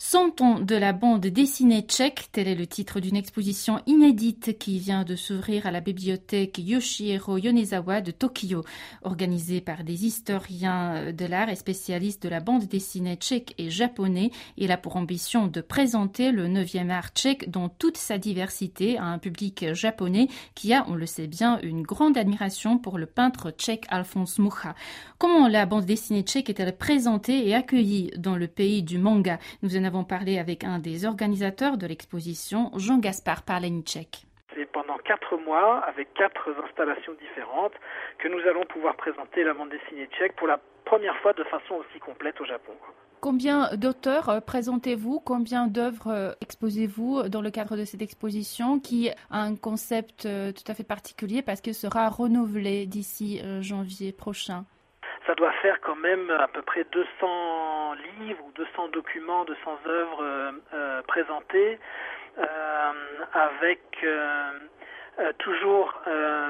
100 ans de la bande dessinée tchèque, tel est le titre d'une exposition inédite qui vient de s'ouvrir à la bibliothèque Yoshihiro Yonezawa de Tokyo. Organisée par des historiens de l'art et spécialistes de la bande dessinée tchèque et japonais, il a pour ambition de présenter le 9e art tchèque dans toute sa diversité à un public japonais qui a, on le sait bien, une grande admiration pour le peintre tchèque Alphonse Mucha. Comment la bande dessinée tchèque est-elle présentée et accueillie dans le pays du manga? Nous en avons parlé avec un des organisateurs de l'exposition, Jean-Gaspard Parlenicek. C'est pendant 4 mois, avec 4 installations différentes, que nous allons pouvoir présenter la bande dessinée tchèque pour la première fois de façon aussi complète au Japon. Combien d'auteurs présentez-vous? Combien d'œuvres exposez-vous dans le cadre de cette exposition qui a un concept tout à fait particulier parce qu'elle sera renouvelée d'ici janvier prochain? Ça doit faire quand même à peu près 200 livres ou 200 documents, 200 œuvres présentées avec toujours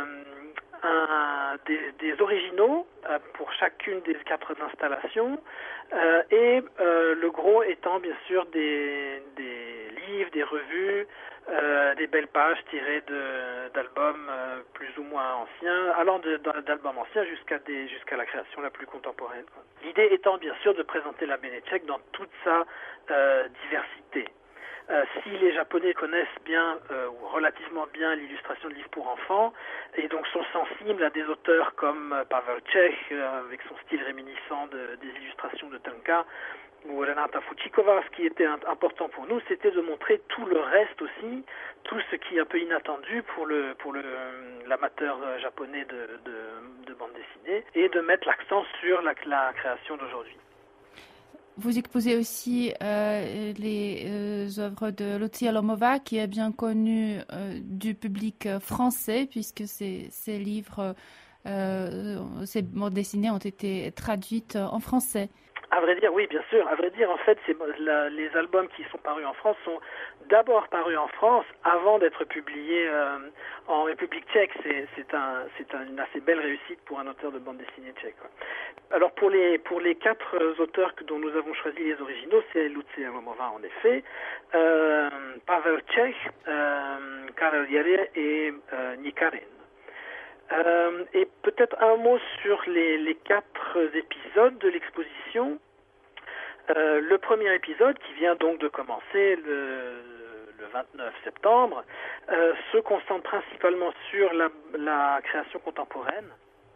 des originaux pour chacune des 4 installations et le gros étant bien sûr des livres, des revues, des belles pages tirées d'albums plus ou moins anciens, allant d'albums anciens jusqu'à la création la plus contemporaine. L'idée étant bien sûr de présenter la BD tchèque dans toute sa diversité. Si les Japonais connaissent bien ou relativement bien l'illustration de livres pour enfants et donc sont sensibles à des auteurs comme Pavel Čech avec son style réminiscent des illustrations de Tanka ou Renata Fučíková, ce qui était important pour nous, c'était de montrer tout le reste aussi, tout ce qui est un peu inattendu pour l'amateur japonais de bande dessinée et de mettre l'accent sur la création d'aujourd'hui. Vous exposez aussi les œuvres de Lucia Lomova, qui est bien connue du public français, puisque ces livres, ces bandes dessinées ont été traduites en français. À vrai dire, oui, bien sûr. À vrai dire, en fait, les albums qui sont parus en France sont d'abord parus en France avant d'être publiés en République tchèque. C'est une assez belle réussite pour un auteur de bande dessinée tchèque. Alors pour les 4 auteurs dont nous avons choisi les originaux, c'est Lucia Lomova en effet, Pavel Čech, Karel Jere et Nikarin. Et peut-être un mot sur les 4 épisodes de l'exposition. Le premier épisode, qui vient donc de commencer le 29 septembre, se concentre principalement sur la création contemporaine.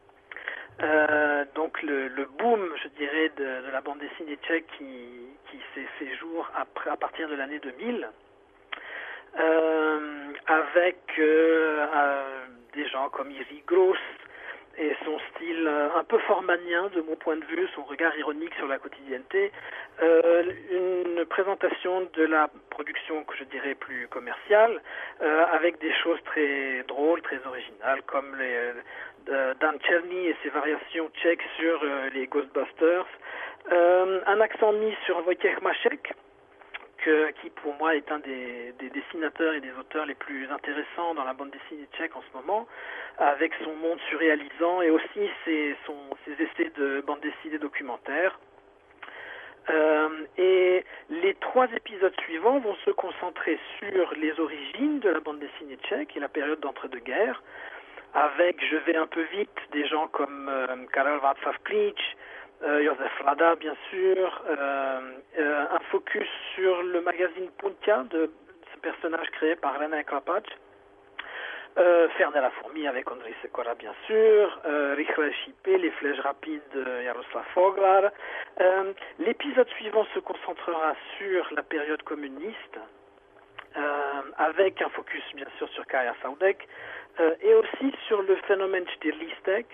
Donc le boom, je dirais, de la bande dessinée tchèque qui s'est fait jour à partir de l'année 2000, avec des gens comme Jiří Gross et son style un peu formanien de mon point de vue, son regard ironique sur la quotidienneté, une présentation de la production que je dirais plus commerciale, avec des choses très drôles, très originales, comme Dan Černý et ses variations tchèques sur les Ghostbusters, un accent mis sur Wojciech Mašek, qui pour moi est un des dessinateurs et des auteurs les plus intéressants dans la bande dessinée tchèque en ce moment, avec son monde surréalisant et aussi ses essais de bande dessinée documentaire. Et les 3 épisodes suivants vont se concentrer sur les origines de la bande dessinée tchèque et la période d'entre-deux-guerres, avec, je vais un peu vite, des gens comme Karel Václav Klíč, Josef Lada, bien sûr, un focus sur le magazine Puntia, de ce personnage créé par René Klapač, Faire de la fourmi avec Ondřej Sekora, bien sûr, Rychle šípy, les flèches rapides de Jaroslav Foglar. L'épisode suivant se concentrera sur la période communiste, avec un focus, bien sûr, sur Kaja Saudek, et aussi sur le phénomène Stirlistek.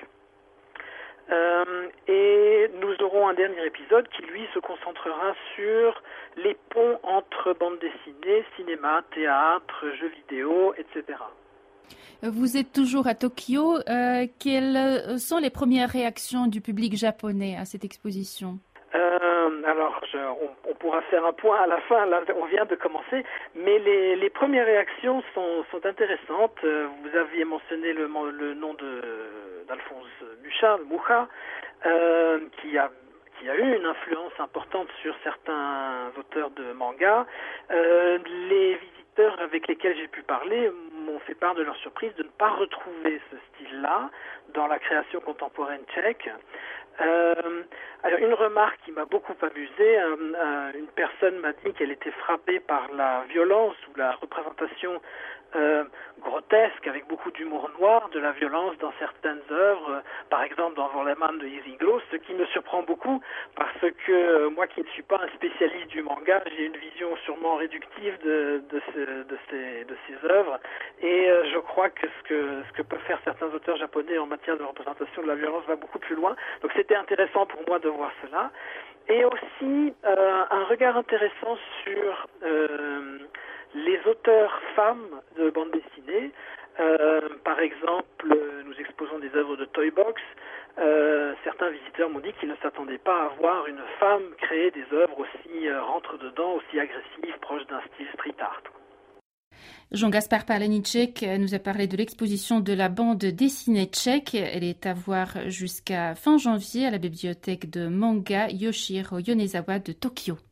Et nous aurons un dernier épisode qui, lui, se concentrera sur les ponts entre bande dessinée, cinéma, théâtre, jeux vidéo, etc. Vous êtes toujours à Tokyo. Quelles sont les premières réactions du public japonais à cette exposition? Alors, on pourra faire un point à la fin, là on vient de commencer, mais les premières réactions sont intéressantes. Vous aviez mentionné le nom d'Alphonse Mucha, qui qui a eu une influence importante sur certains auteurs de manga. Les visiteurs avec lesquels j'ai pu parler m'ont fait part de leur surprise de ne pas retrouver ce style-là dans la création contemporaine tchèque. Alors une remarque qui m'a beaucoup amusée, une personne m'a dit qu'elle était frappée par la violence ou la représentation grotesque, avec beaucoup d'humour noir, de la violence dans certaines œuvres, par exemple dans Volleman de Isinglo, ce qui me surprend beaucoup parce que moi qui ne suis pas un spécialiste du manga, j'ai une vision sûrement réductive de ces œuvres, et je crois que ce que peuvent faire certains auteurs japonais en matière de représentation de la violence va beaucoup plus loin. Donc c'était intéressant pour moi de voir cela. Et aussi un regard intéressant sur les auteurs femmes de bande dessinée. Par exemple, nous exposons des œuvres de Toy Box. Certains visiteurs m'ont dit qu'ils ne s'attendaient pas à voir une femme créer des œuvres aussi rentre-dedans, aussi agressives, proches d'un style street art. Jean-Gaspard Palaníček nous a parlé de l'exposition de la bande dessinée tchèque. Elle est à voir jusqu'à fin janvier à la bibliothèque de manga Yoshihiro Yonezawa de Tokyo.